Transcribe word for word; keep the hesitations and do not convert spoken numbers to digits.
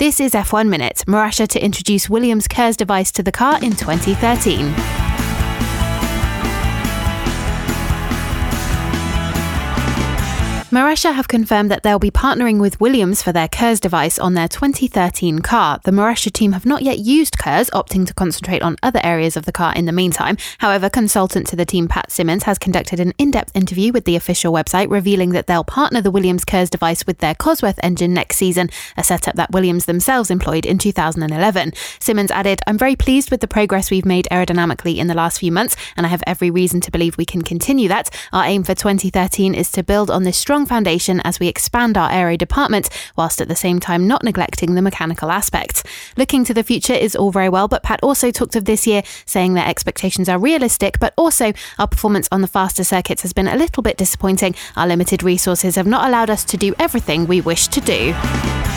This is F one Minute. Marussia to introduce Williams KERS device to the car in twenty thirteen. Marussia have confirmed that they'll be partnering with Williams for their KERS device on their twenty thirteen car. The Marussia team have not yet used KERS, opting to concentrate on other areas of the car in the meantime. However, consultant to the team Pat Simmons has conducted an in-depth interview with the official website, revealing that they'll partner the Williams KERS device with their Cosworth engine next season, a setup that Williams themselves employed in two thousand eleven. Simmons added, "I'm very pleased with the progress we've made aerodynamically in the last few months, and I have every reason to believe we can continue that. Our aim for twenty thirteen is to build on this strong foundation as we expand our aero department, whilst at the same time not neglecting the mechanical aspects." Looking to the future is all very well, but Pat also talked of this year, saying their expectations are realistic, but also our performance on the faster circuits has been a little bit disappointing. Our limited resources have not allowed us to do everything we wish to do.